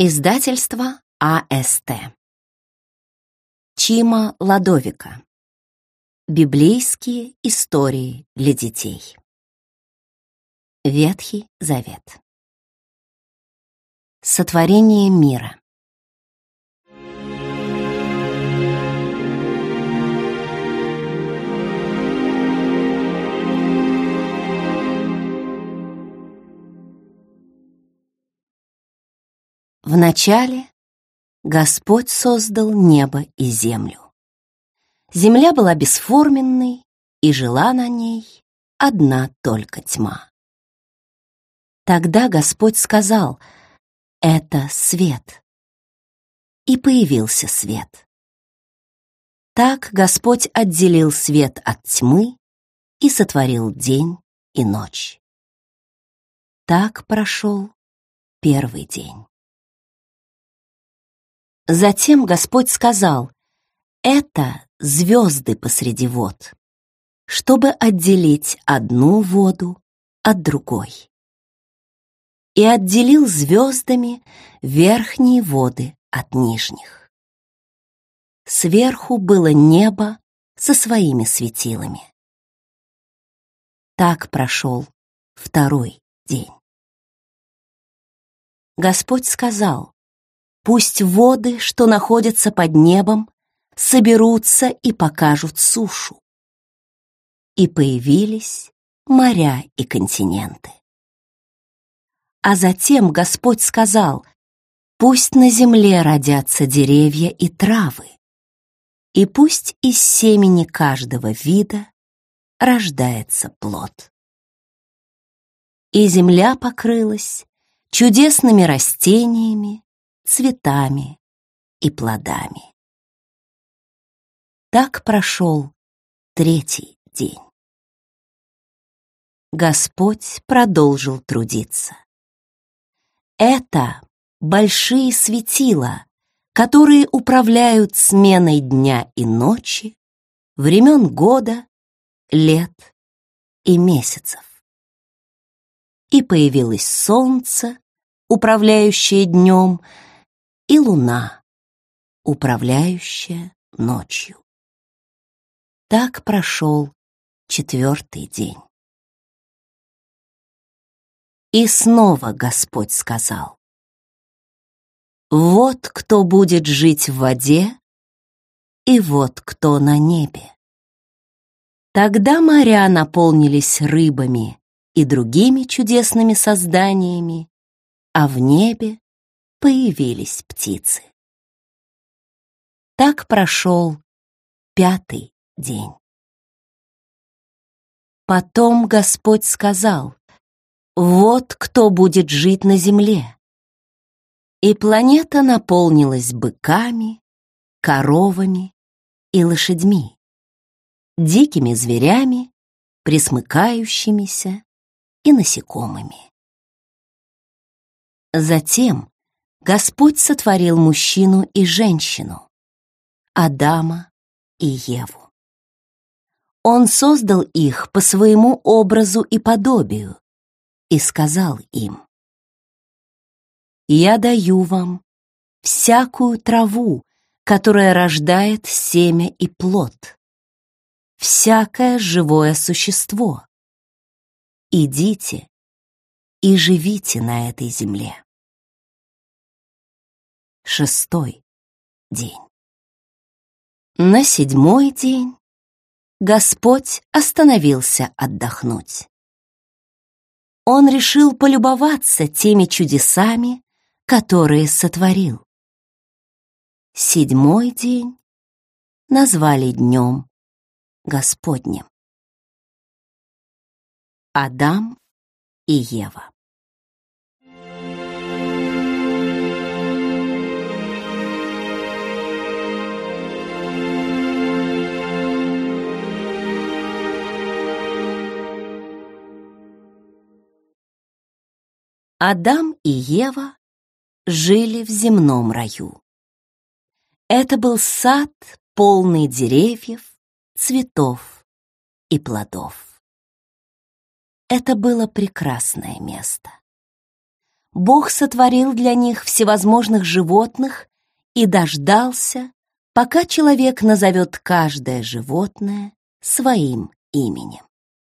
Издательство АСТ. Чима Ладовика. Библейские истории для детей. Ветхий Завет. Сотворение мира. Вначале Господь создал небо и землю. Земля была бесформенной, и жила на ней одна только тьма. Тогда Господь сказал: «Это свет». И появился свет. Так Господь отделил свет от тьмы и сотворил день и ночь. Так прошел первый день. Затем Господь сказал: «Это звезды посреди вод, чтобы отделить одну воду от другой». И отделил звездами верхние воды от нижних. Сверху было небо со своими светилами. Так прошел второй день. Господь сказал: «Пусть воды, что находятся под небом, соберутся и покажут сушу». И появились моря и континенты. А затем Господь сказал: «Пусть на земле родятся деревья и травы, и пусть из семени каждого вида рождается плод». И земля покрылась чудесными растениями, цветами и плодами. Так прошел третий день. Господь продолжил трудиться. Это большие светила, которые управляют сменой дня и ночи, времен года, лет и месяцев. И появилось солнце, управляющее днем, и луна, управляющая ночью. Так прошел четвертый день. И снова Господь сказал: «Вот кто будет жить в воде, и вот кто на небе». Тогда моря наполнились рыбами и другими чудесными созданиями, а в небе появились птицы. Так прошел пятый день. Потом Господь сказал: «Вот кто будет жить на земле». И планета наполнилась быками, коровами и лошадьми, дикими зверями, пресмыкающимися и насекомыми. Затем Господь сотворил мужчину и женщину, Адама и Еву. Он создал их по своему образу и подобию и сказал им: «Я даю вам всякую траву, которая рождает семя и плод, всякое живое существо. Идите и живите на этой земле». Шестой день. На седьмой день Господь остановился отдохнуть. Он решил полюбоваться теми чудесами, которые сотворил. Седьмой день назвали Днем Господним. Адам и Ева. Адам и Ева жили в земном раю. Это был сад, полный деревьев, цветов и плодов. Это было прекрасное место. Бог сотворил для них всевозможных животных и дождался, пока человек назовет каждое животное своим именем.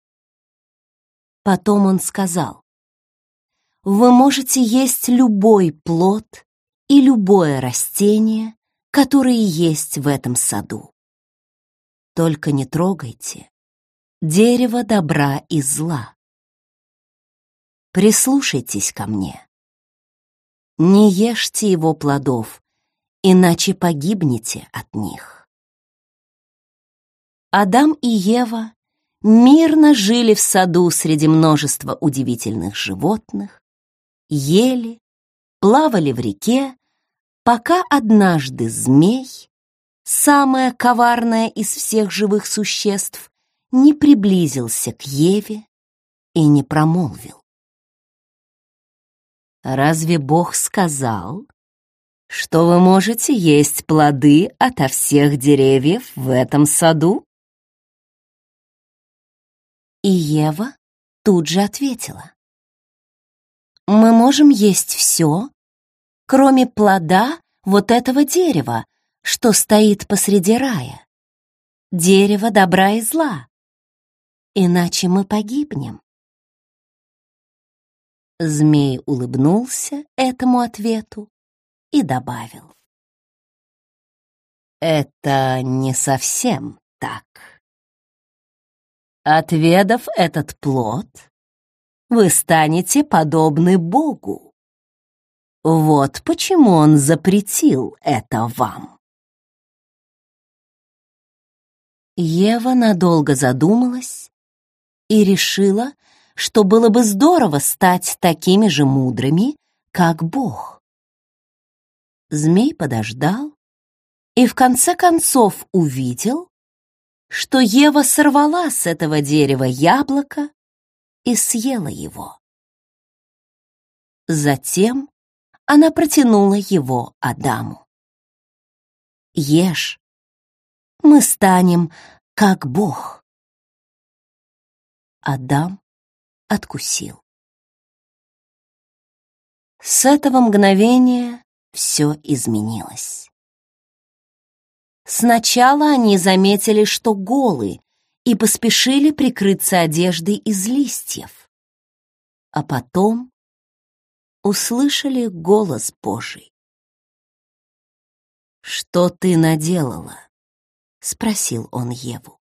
Потом он сказал: «Вы можете есть любой плод и любое растение, которые есть в этом саду. Только не трогайте дерево добра и зла. Прислушайтесь ко мне. Не ешьте его плодов, иначе погибнете от них». Адам и Ева мирно жили в саду среди множества удивительных животных, ели, плавали в реке, пока однажды змей, самое коварное из всех живых существ, не приблизился к Еве и не промолвил: «Разве Бог сказал, что вы можете есть плоды ото всех деревьев в этом саду?» И Ева тут же ответила: «Мы можем есть все, кроме плода вот этого дерева, что стоит посреди рая, дерева добра и зла, иначе мы погибнем». Змей улыбнулся этому ответу и добавил: «Это не совсем так. Отведав этот плод, вы станете подобны Богу. Вот почему Он запретил это вам». Ева надолго задумалась и решила, что было бы здорово стать такими же мудрыми, как Бог. Змей подождал и в конце концов увидел, что Ева сорвала с этого дерева яблоко и съела его. Затем она протянула его Адаму: «Ешь, мы станем как Бог». Адам откусил. С этого мгновения все изменилось. Сначала они заметили, что голы, и поспешили прикрыться одеждой из листьев, а потом услышали голос Божий. «Что ты наделала?» — спросил он Еву.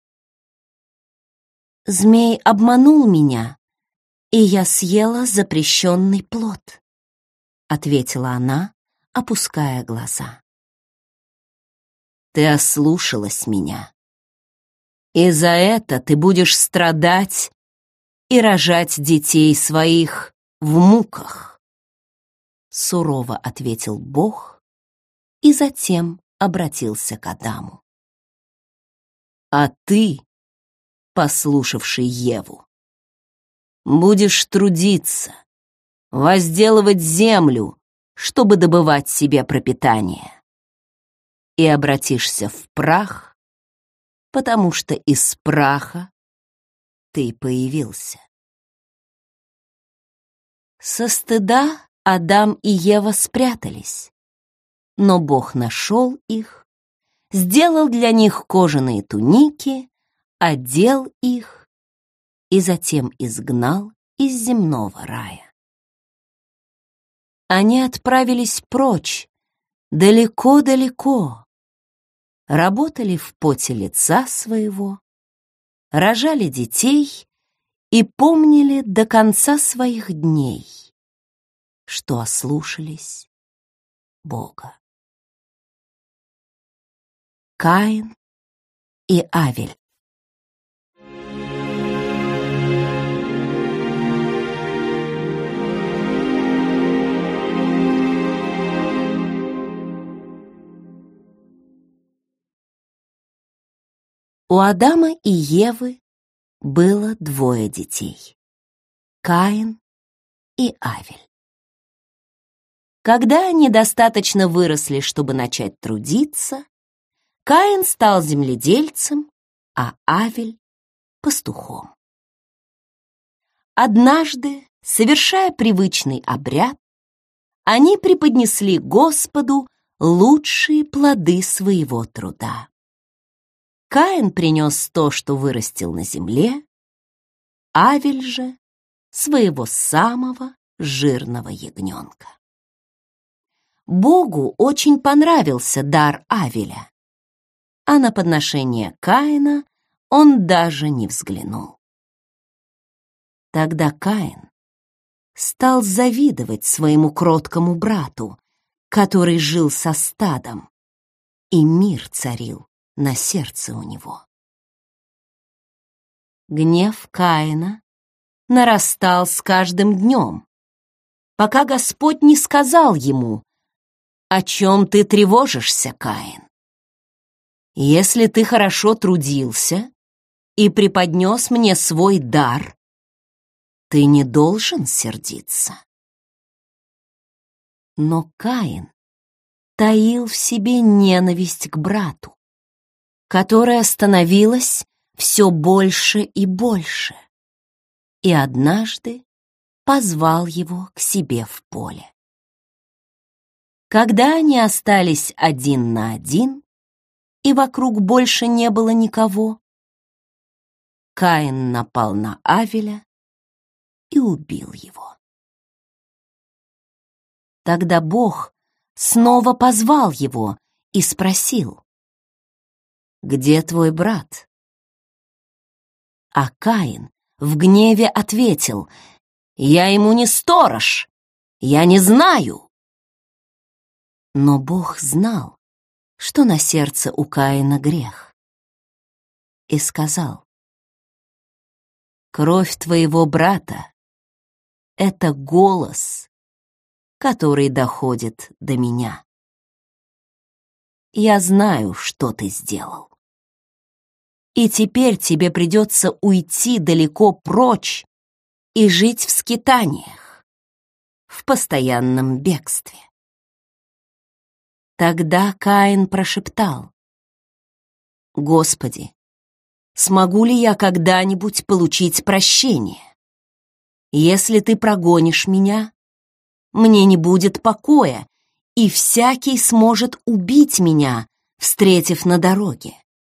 «Змей обманул меня, и я съела запрещенный плод», — ответила она, опуская глаза. «Ты ослушалась меня, и за это ты будешь страдать и рожать детей своих в муках», — сурово ответил Бог и затем обратился к Адаму. «А ты, послушавший Еву, будешь трудиться, возделывать землю, чтобы добывать себе пропитание, и обратишься в прах, потому что из праха ты появился». Со стыда Адам и Ева спрятались, но Бог нашел их, сделал для них кожаные туники, одел их и затем изгнал из земного рая. Они отправились прочь, далеко-далеко, работали в поте лица своего, рожали детей и помнили до конца своих дней, что ослушались Бога. Каин и Авель. У Адама и Евы было двое детей — Каин и Авель. Когда они достаточно выросли, чтобы начать трудиться, Каин стал земледельцем, а Авель — пастухом. Однажды совершая привычный обряд, они преподнесли Господу лучшие плоды своего труда. Каин принес то, что вырастил на земле, Авель же — своего самого жирного ягненка. Богу очень понравился дар Авеля, а на подношение Каина он даже не взглянул. Тогда Каин стал завидовать своему кроткому брату, который жил со стадом, и мир царил на сердце у него. Гнев Каина нарастал с каждым днем, пока Господь не сказал ему: «О чем ты тревожишься, Каин? Если ты хорошо трудился и преподнес мне свой дар, ты не должен сердиться». Но Каин таил в себе ненависть к брату, которая становилась все больше и больше, и однажды позвал его к себе в поле. Когда они остались один на один, и вокруг больше не было никого, Каин напал на Авеля и убил его. Тогда Бог снова позвал его и спросил: «Где твой брат?» А Каин в гневе ответил: «Я ему не сторож, я не знаю». Но Бог знал, что на сердце у Каина грех, и сказал: «Кровь твоего брата — это голос, который доходит до меня. Я знаю, что ты сделал. И теперь тебе придется уйти далеко прочь и жить в скитаниях, в постоянном бегстве». Тогда Каин прошептал: «Господи, смогу ли я когда-нибудь получить прощение? Если ты прогонишь меня, мне не будет покоя, и всякий сможет убить меня, встретив на дороге».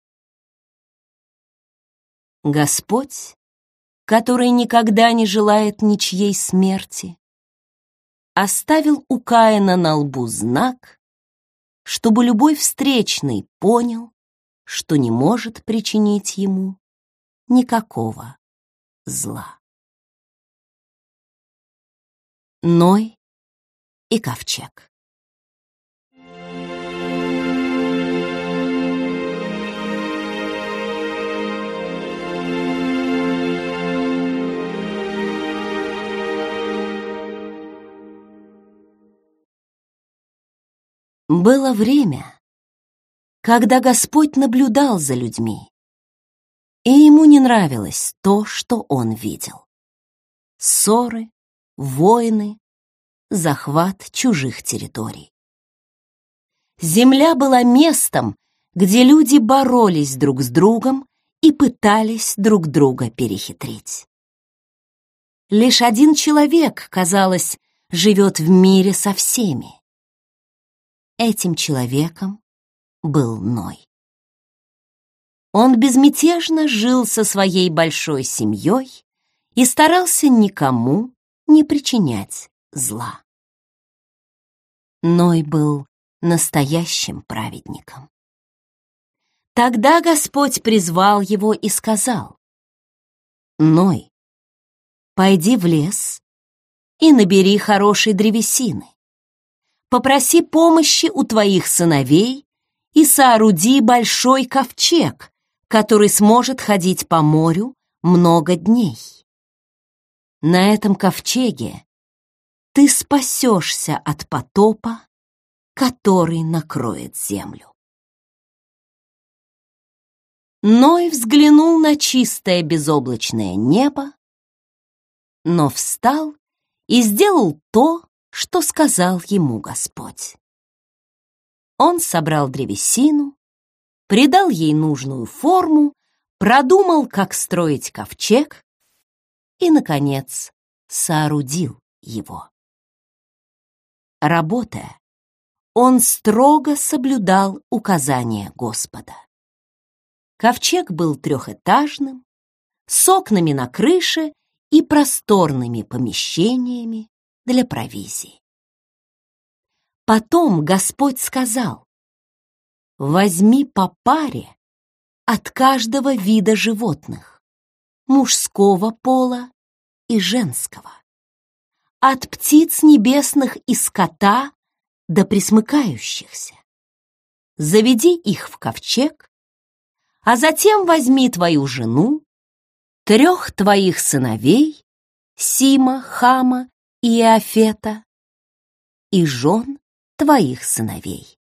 Господь, который никогда не желает ничьей смерти, оставил у Каина на лбу знак, чтобы любой встречный понял, что не может причинить ему никакого зла. Ной и ковчег. Было время, когда Господь наблюдал за людьми, и ему не нравилось то, что он видел. Ссоры, войны, захват чужих территорий. Земля была местом, где люди боролись друг с другом и пытались друг друга перехитрить. Лишь один человек, казалось, живет в мире со всеми. Этим человеком был Ной. Он безмятежно жил со своей большой семьей и старался никому не причинять зла. Ной был настоящим праведником. Тогда Господь призвал его и сказал: «Ной, пойди в лес и набери хорошей древесины. Попроси помощи у твоих сыновей и сооруди большой ковчег, который сможет ходить по морю много дней. На этом ковчеге ты спасешься от потопа, который накроет землю». Ной взглянул на чистое безоблачное небо, но встал и сделал то, что сказал ему Господь. Он собрал древесину, придал ей нужную форму, продумал, как строить ковчег, и, наконец, соорудил его. Работая, он строго соблюдал указания Господа. Ковчег был трехэтажным, с окнами на крыше и просторными помещениями для провизии. Потом Господь сказал: «Возьми по паре от каждого вида животных, мужского пола и женского, от птиц небесных и скота до пресмыкающихся. Заведи их в ковчег, а затем возьми твою жену, 3 твоих сыновей, Сима, Хама и Иофета, и жен твоих сыновей.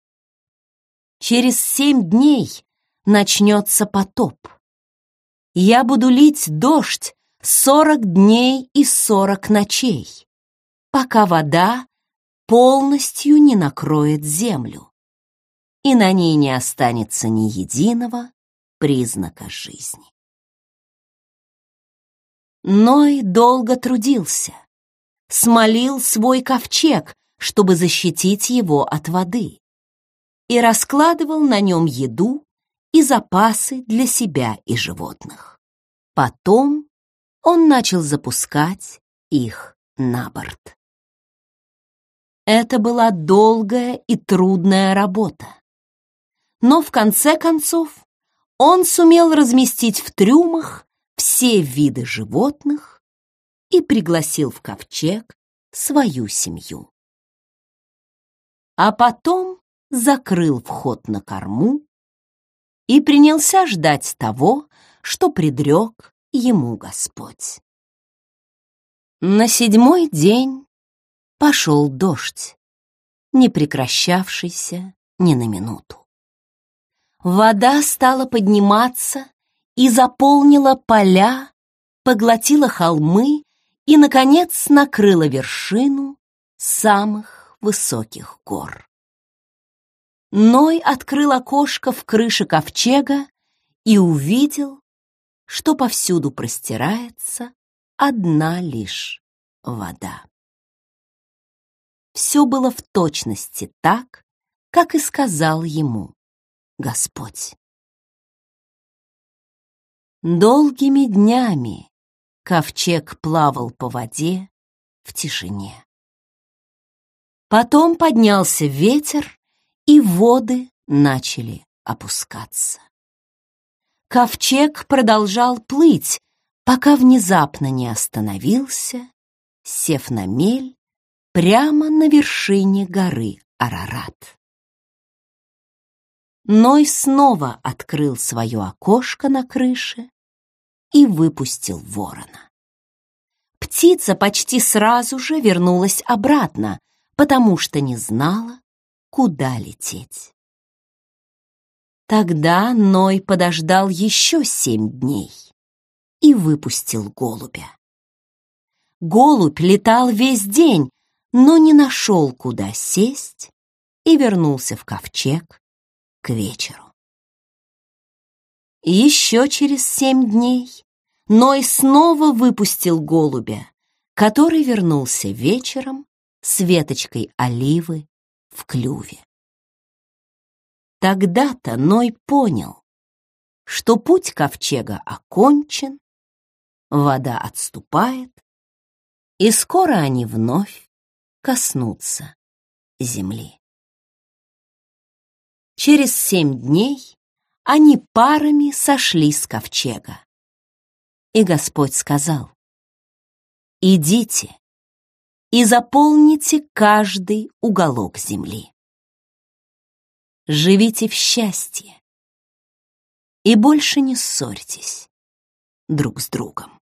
Через 7 дней начнется потоп. Я буду лить дождь 40 дней и 40 ночей, пока вода полностью не накроет землю, и на ней не останется ни единого признака жизни». Ной долго трудился, смолил свой ковчег, чтобы защитить его от воды, и раскладывал на нем еду и запасы для себя и животных. Потом он начал запускать их на борт. Это была долгая и трудная работа, но в конце концов он сумел разместить в трюмах все виды животных и пригласил в ковчег свою семью. А потом закрыл вход на корму и принялся ждать того, что предрек ему Господь. На 7-й день пошел дождь, не прекращавшийся ни на минуту. Вода стала подниматься и заполнила поля, поглотила холмы и, наконец, накрыла вершину самых высоких гор. Ной открыл окошко в крыше ковчега и увидел, что повсюду простирается одна лишь вода. Все было в точности так, как и сказал ему Господь. Долгими днями ковчег плавал по воде в тишине. Потом поднялся ветер, и воды начали опускаться. Ковчег продолжал плыть, пока внезапно не остановился, сев на мель прямо на вершине горы Арарат. Ной снова открыл свое окошко на крыше и выпустил ворона. Птица почти сразу же вернулась обратно, потому что не знала, куда лететь. Тогда Ной подождал еще 7 дней и выпустил голубя. Голубь летал весь день, но не нашел, куда сесть, и вернулся в ковчег к вечеру. Еще через 7 дней Ной снова выпустил голубя, который вернулся вечером с веточкой оливы в клюве. Тогда-то Ной понял, что путь ковчега окончен, вода отступает, и скоро они вновь коснутся земли. Через 7 дней они парами сошли с ковчега. И Господь сказал: «Идите и заполните каждый уголок земли. Живите в счастье и больше не ссорьтесь друг с другом».